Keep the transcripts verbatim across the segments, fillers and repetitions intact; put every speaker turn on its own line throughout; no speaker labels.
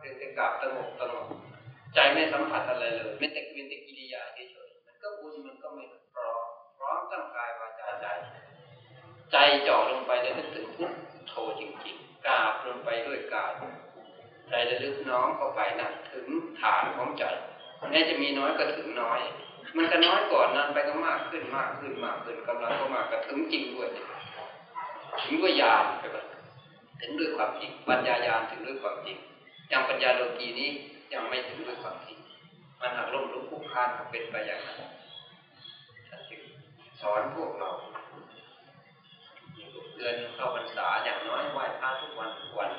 เพียงแต่กราบสงบสงบใจไม่สัมผัสอะไรเลยไม่แต่เป็นแต่กิริยาเฉยๆมันก็บุญมันก็ไม่พร้อมพร้อมตั้งกายวาจาใจใจจ่อลงไปแล้วนึกถึงพุทโธจริงๆกราบลงไปด้วยกายใจระลึกน้อมเข้าไปนะถึงฐานของใจแม้จะมีน้อยก็ถึงน้อยมันก็น้อยก่อนนั้นไปก็มากขึ้นมากขึ้นมากขึ้นกำลังก็มากก็ถึงจริงด้วยถึงด้วยญาณไปก่อนถึงด้วยความจริงปัญญาญาณถึงด้วยความจริงอย่างปัญญาโลกีนี้ยังไม่ถึงด้วยความจริงมันหักล้มลุกคลุกคลานเป็นไปอย่างนั้นสอนพวกเราเดือนเข้าพรรษาอย่างน้อยไหว้พระทุกวันทุกวัน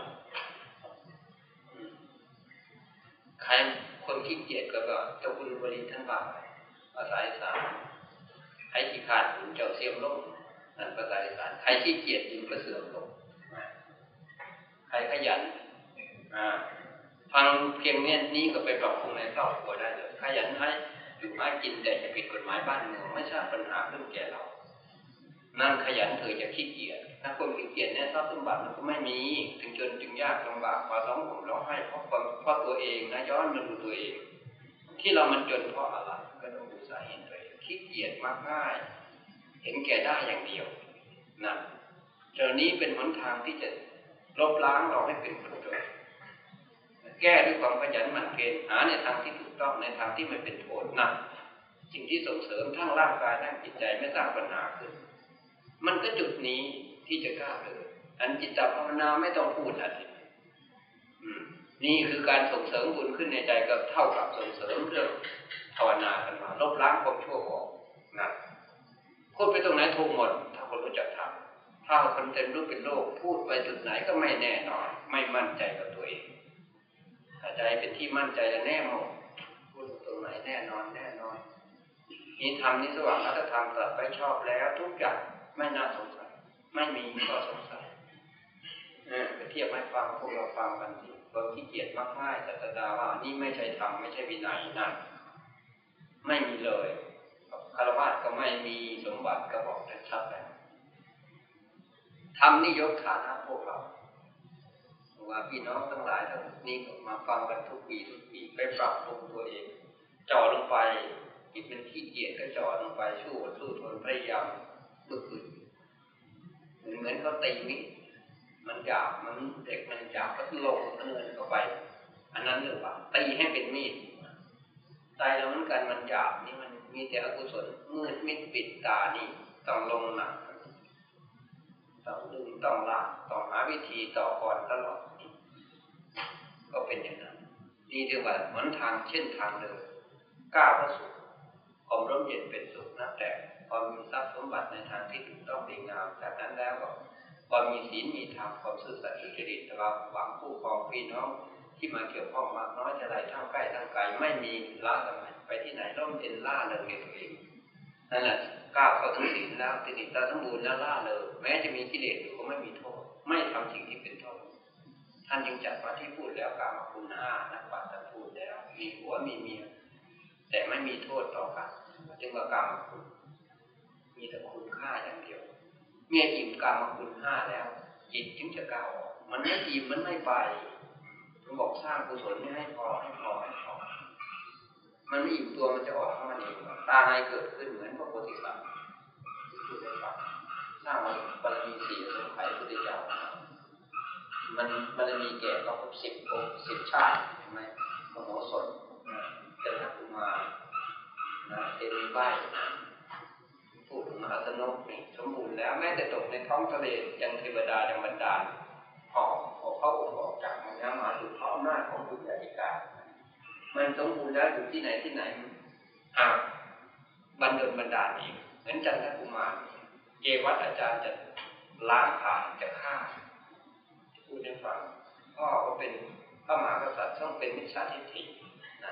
ใครคนขี้เกียจก็ก็เจ้าคุณบริท่านว่าภาษาอีสานใครขี้ขาดคุณเจ้าเสียมลงนั่นภาษาอีสานใครขี้เกียจคุณก็เสื่อมลงใครขยันฟังเพียงเนี้ยนี้ก็ไปปรับปรุงในครอบครัวได้เลยขยันให้อยู่ให้กินแต่จะผิดกฎหมายบ้านเมืองไม่ใช่ปัญหาเรื่องแก่เรานั่นขยันเถอะจะขี้เกียจถ้าคนขี้เกียจเนี่ยทรัพย์สมบัติมันก็ไม่มีถึงจนจึงยากลำบากพอร้องห่มร้องไห้เพราะความเพราะตัวเองนะย้อนมาดูตัวเองที่เรามันจนเพราะอะไรก็ต้องดูสาเหตุตัวเองขี้เกียจมากง่ายเห็นแก่ได้อย่างเดียวนะเดี๋ยวนี้เป็นหนทางที่จะลบล้างเราให้เป็นคนจนแก้ด้วยความขยันหมั่นเพียรหาในทางที่ถูกต้องในทางที่ไม่เป็นโทษนะสิ่งที่ส่งเสริมทั้งร่างกายทั้งจิตใจไม่สร้างปัญหาขึ้นมันก็จุดนี้ที่จะกล้าเลยอันจิตตภาวนาไม่ต้องพูดอะไรนี่คือการส่งเสริมบุญขึ้นในใจก็เท่ากับส่งเสริมเรื่องภาวนากันมาลบล้างความชั่วออกนะพูดไปตรงไหนถูกหมดถ้าคนรู้จักทำถ้าคนเต็มรู้เป็นโลกพูดไปจุดไหนก็ไม่แน่นอนไม่มั่นใจกับตัวเองถ้าใจเป็นที่มั่นใจและแน่หมดพูดตรงไหนแน่นอนแน่นอนนี่ธรรมนี่สว่างแล้วถ้าทำตัดไปชอบแล้วทุกอย่างไม่น่าสงสัยไม่มีก็สงสัยเออไปเทียบให้ฟังพวกเราฟังกันสิความขี้เกียจมากง่ายแต่ตาว่านี่ไม่ใช่ธรรมไม่ใช่วินัยนั่นไม่มีเลยคารวะก็ไม่มีสมบัติก็บอกได้ชัดแล้วธรรมนี่ยกฐานะพวกเราว่าพี่น้องทั้งหลายทั้งนี้มาฟังกันทุกปีทุกปีไปปรับปรุงตัวเองจ่อลงไปจิตเป็นขี้เกียจก็จ่อลงไปสู้สู้ทนพยายามฝึกฝึกเหมือนเหมือนเขาตีมิมันหยาบมันเด็กมันหยาบก็ลงเนินเข้าไปอันนั้นเรื่องว่าตีให้เป็นมีดใจเราเหมือนกันมันหยาบนี่มันมีแต่อกุศลมืดมิดปิดตานี่ต้องลงหนักต้องดึงต้องลากต้องหาวิธีต่อก่อนตลอดก็เป็นอย่างนั้นนี่เรียกว่าหนทางเช่นทางเดินก้าวเข้าสู่ความร่มเย็นเป็นสุขนับแต่พอมีทรัพย์สมบัติในทางที่ถูกต้องดีงามจากนั้นแล้วก็พอมีศีลมีธรรมความซื่อสัตย์สุจริตแต่ว่าหวังผู้ครองพี่น้องที่มาเกี่ยวข้องมากน้อยเท่าไรทั้งใกล้ทั้งไกลไม่มีละกันไปที่ไหนร่มเย็นล่าเริงในตัวเองนั่นแหละก้าวเข้าถึงศีลแล้วติดตาสมบูรณ์แล้วล่าเริงแม้จะมีกิเลสอยู่ก็ไม่มีโทษไม่ทำสิ่งที่เป็นโทษท่านยังจัดมาที่พูดแล้วกามคุณห้านักปราชญ์ท่านพูดแล้วมีผัวมีเมียแต่ไม่มีโทษต่อกันจึงว่ากามคุณมีแต่คุณค่าอย่างเดียวเมื่ออิ่มกามคุณห้าแล้วจิตจึงจะก้าวออกมันไม่อิ่มมันไม่ไปผมบอกสร้างกุศลนี่ให้พอให้พอให้พอมันไม่อิ่มตัวมันจะออกเข้ามาเองตาในเกิดขึ้นเหมือนพระโพธิสัตว์พูดได้ฟังสร้างบารมีสี่สมุทัยพุทธเจ้ามันมันมีแก่ก็ครบสิบองค์สิบชาติเห็นไหมมโหสถเจ้าทักกุมารเทวีใบพูดถึงมหาสนุกนี่สมบูรณ์แล้วแม้แต่ตกในท้องทะเลยังเทวดายังบรรดาลออกออกเข้าองค์ออกจากมันมาถึงพร้อมหน้าของบุญญาธิการมันสมบูรณ์แล้วอยู่ที่ไหนที่ไหนหากบันดลบันดาลเองเหมือนจันทกุมารเกวัฏอาจารย์จะล้างผ่านจะฆ่าพูดให้ฟังพ่อก็เป็นพระมหากษัตริย์ต้องเป็นมิจฉาทิฏฐินะ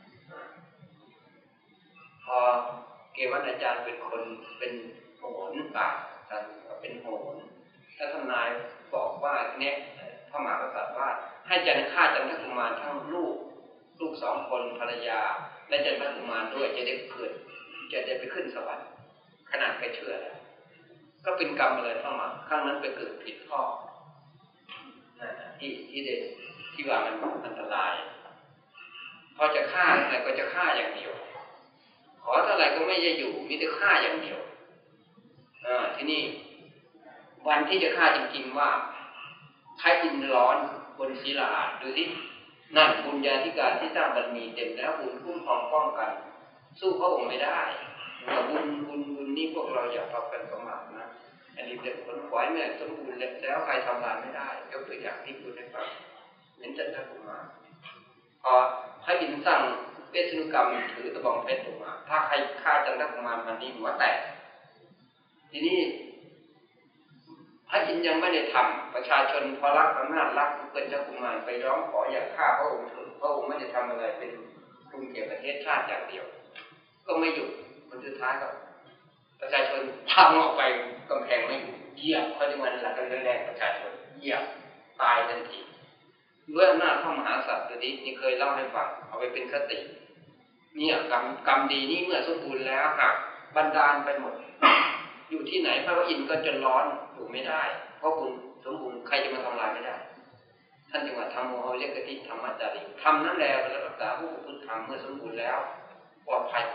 พอเกวัฏอาจารย์เป็นคนเป็นโหรต่างท่านเป็นโหรถ้าทนายบอกว่าเนี่ยพระมหากษัตริย์ว่าให้จันฆ่าจันทกุมารทั้งลูกลูกสองคนภรรยาและจันทกุมารด้วยจะได้เกิดจะได้ไปขึ้นสวรรค์ขนาดแกเชื่อแล้วก็เป็นกรรมอะไรพระมหาข้างนั้นไปเกิดผิดพ่อที่ที่ได้ทที่ว่ามันอันตรายพอจะฆ่าอะไรก็จะฆ่าอย่างเดียวขอเท่าไหร่ก็ไม่จะอยู่มีแต่ฆ่าอย่างเดียวอ่าที่นี่วันที่จะฆ่าจริงๆว่าใครอินร้อนบนศีลาดูสินั่นบุญญาธิการที่สร้างบารมีเต็มแล้วบุญคุ้มครองป้องกันสู้พระองค์ไม่ได้บุญบุญบุญนี่พวกเราอย่าทำกันประมาทนะอันนี้เป็นผลขวายเนี่ยสมบูรณ์แล้วใครทำลายไม่ได้ยกตัวอย่างที่พูดให้ฟังเหมือนจันทกุมารพอพระอินทร์สั่งเวสนุกรรมถือตะบองเพชรออกมาถ้าใครฆ่าจันทกุมารมันนี่หัวแตกทีนี้พระอินทร์ยังไม่ได้ทำประชาชนพอรักอำนาจรักเป็นเจ้ากุมารไปร้องขออย่าฆ่าพระองค์เถิดพระองค์ไม่ได้ทำอะไรเป็นคุณแก่ประเทศชาติอย่างเดียวก็ไม่หยุดมันสุดท้ายก็ประชาชนพังออกไปกำแพงไม่อยู่เหยียบเขาจึงมันหลักกันแรงประชาชนเหยียบตายทันทีด้วยอำนาจพระมหากษัตริย์ตัวนี้นี่เคยเล่าให้ฟังเอาไปเป็นคติเนี่ยกรรมกรรมดีนี่เมื่อสมบูรณ์แล้วหากบันดาลไปหมดอยู่ที่ไหนพระอินทร์ก็จะร้อนอยู่ไม่ได้เพราะคุณสมบูรณ์ใครจะมาทำลายไม่ได้ท่านจึงว่าทำโมหะเรียกติธรรมจารีทำนั่นแหละเป็นรักษาผู้พุทธธรรมเมื่อสมบูรณ์แล้วปลอดภัย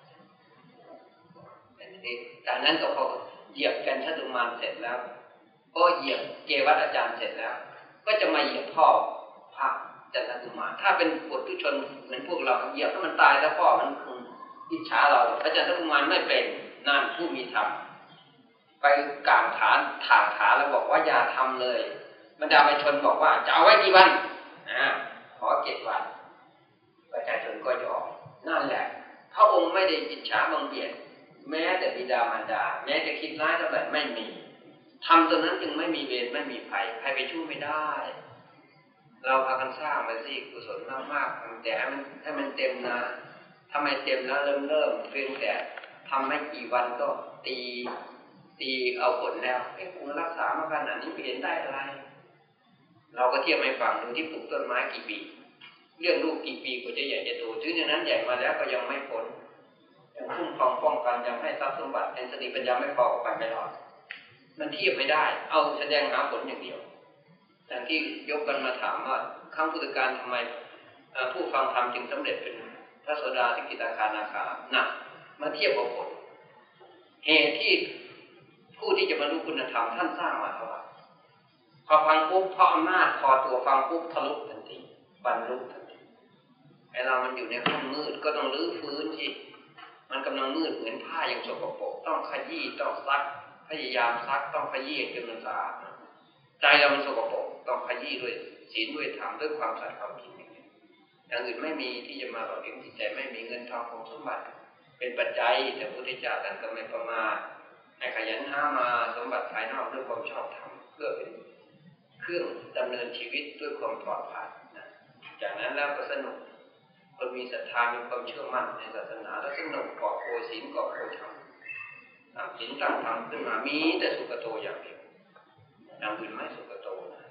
จากนั้นก็พอเหยียบกันชัตุมารเสร็จแล้วก็เหยียบเกวัฏอาจารย์เสร็จแล้วก็จะมาเหยียบพ่อพระจันทกุมารถ้าเป็นปุถุชนเหมือนพวกเราเหยียบถ้ามันตายแล้วพ่อมันคงอิจฉาเราพระจันทกุมารไม่เป็นนั่นผู้มีธรรมไปกล่าวฐานถากฐานแล้วบอกว่าอย่าทำเลยบรรดาประชาชนบอกว่าจะเอาไว้กี่วันนะขอเจ็ดวันประชาชนก็ยอมนั่นแหละพระองค์ไม่ได้อิจฉาบังเบียดแม้แต่บิดามารดาแม้จะคิดร้ายเท่าไหร่ไม่มีทำตรงนั้นจึงไม่มีเวรไม่มีภัยใครไปช่วยไม่ได้เราพากันสร้างมาสิกุศลมากๆแต่ให้มันให้มันเต็มนะทำไมเต็มแล้วเริ่มเริ่มเพียงแต่ทำไม่กี่วันก็ตีตีเอาผลแล้วไอ้คุณรักษามาขนาดนี้เปลี่ยนได้อะไรเราก็เทียบให้ฟังดูที่ปลูกต้นไม้กี่ปีเรื่องลูกกี่ปีกว่าจะใหญ่จะโตถึงอย่างนั้นใหญ่มาแล้วก็ยังไม่พ้นยังคุ้มครองป้องกันยังให้ทรัพย์สมบัติเป็นสติปัญญาไม่พอออกไปไม่รอดมันเทียบไม่ได้เอาแสดงหาผลอย่างเดียวอย่างที่ยกกันมาถามว่าครั้งพุทธกาลทำไมผู้ฟังธรรมจึงสำเร็จเป็นพระโสดาสกิทาคานาคาหนักมาเทียบกับผลเหตุที่ผู้ที่จะบรรลุคุณธรรมท่านสร้างมาเท่าไหร่พอฟังปุ๊บพออำนาจพอตัวฟังปุ๊บทะลุทันทีบรรลุทันทีไอ้เรามันอยู่ในห้องมืดก็ต้องรื้อฟื้นสิมันกำลังมืดเหมือนผ้ายังสกปรกต้องขยี้ต้องซักพยายามซักต้องขยี้จนมันสะอาดใจเรามันสกปรกต้องขยี้ด้วยศีลด้วยธรรมด้วยความสัตย์ความจริงอย่างอื่นไม่มีที่จะมาหล่อเลี้ยงจิตใจไม่มีเงินทองของสมบัติเป็นปัจจัยแต่พระพุทธเจ้าท่านก็ไม่ประมาทให้ขยันหามาสมบัติภายนอกด้วยความชอบธรรมเพื่อเป็นเครื่องดำเนินชีวิตด้วยความปลอดภัยนะจากนั้นแล้วก็สนุกคนมีศรัทธามีความเชื่อมั่นในศาสนาแล้วสนุกกอบโกยศีลกอบโกยธรรมศีลตั้งธรรมขึ้นมามีแต่สุขโตอย่างเดียวอย่างอื่นไม่สุขโต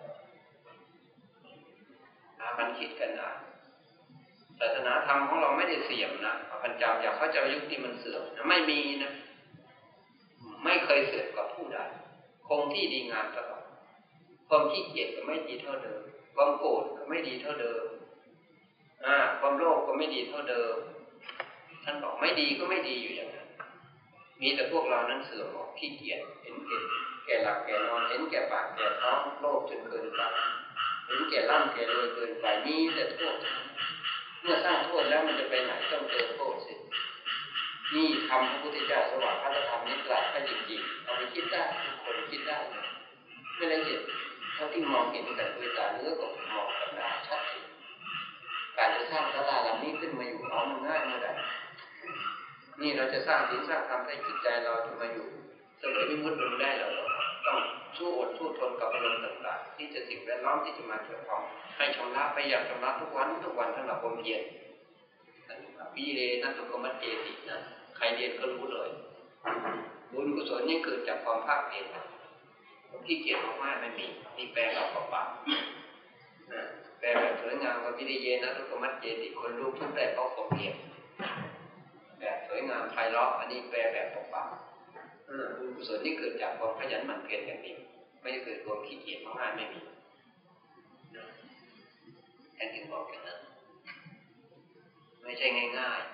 นะมันคิดกันนะศาสนาธรรมของเราไม่ได้เสื่อมนะพันจำอยากเขาจะยุคที่มันเสื่อมนะไม่มีนะไม่เคยเสื่อมกับผู้ใดคงที่ดีงามตลอดความขี้เกียจก็ไม่ดีเท่าเดิมความโกรธก็ไม่ดีเท่าเดิมอ่าความโลภก็ไม่ดีเท่าเดิมท่านบอกไม่ดีก็ไม่ดีอยู่อย่างนั้นมีแต่พวกเรานั้นเสื่อมหมดขี้เกียจเห็นแก่แก่หลับแก่นอนเห็นแก่ปากแก่ท้องโลภจนเกินไปเห็นแก่ร่ำแก่รวยเกินไปมีแต่โทษเมื่อสร้างโทษแล้วมันจะไปไหนต้องเจอโทษสินี่ทำพระพุทธเจ้าสว่างพระธรรมนิตรพระจริงๆเอาไปคิดได้ทุกคนคิดได้ไม่ละเอียดเท่าที่มองเห็นกันด้วยตาเนื้อก็มองกันได้ชัดเจนการจะสร้างศาลาหลังนี้ขึ้นมาอยู่เอามันง่ายเมื่อใดนี่เราจะสร้างศีลสร้างธรรมให้จิตใจเราจะมาอยู่เสมอวิมุตติลงได้เราต้องสู้อดสู้ทนกับอารมณ์ต่างๆที่จะสิ่งแวดล้อมที่จะมาเกี่ยวข้องให้ชำระไปอย่างชำระทุกวันทุกวันสำหรับความเพียรวิเรนัตตุกมัจเจตินะใครเรียนก็รู้เลยบุญกุศลนี่เกิดจากความภาคเพียรที่เกียรติมากๆไม่มีนี่แปลแบบเปล่าๆแปลแบบสวยงามว่าวิริเยนัตตุกมัจเจติคนรู้ทุกได้เพราะความเพียรแบบสวยงามไพเราะอันนี้แปลแบบเปล่าๆบุญกุศลนี่เกิดจากความขยันหมั่นเพียรอย่างเดียวไม่ได้เกิดความขี้เกียจมากๆไม่มีานถึงบอกอย่างนั้นไม่ใช่ง่าย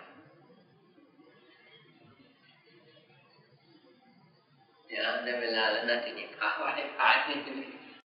ๆเดี๋ยวได้เวลาแล้วนะทีนี้พาไว้พานิดนึง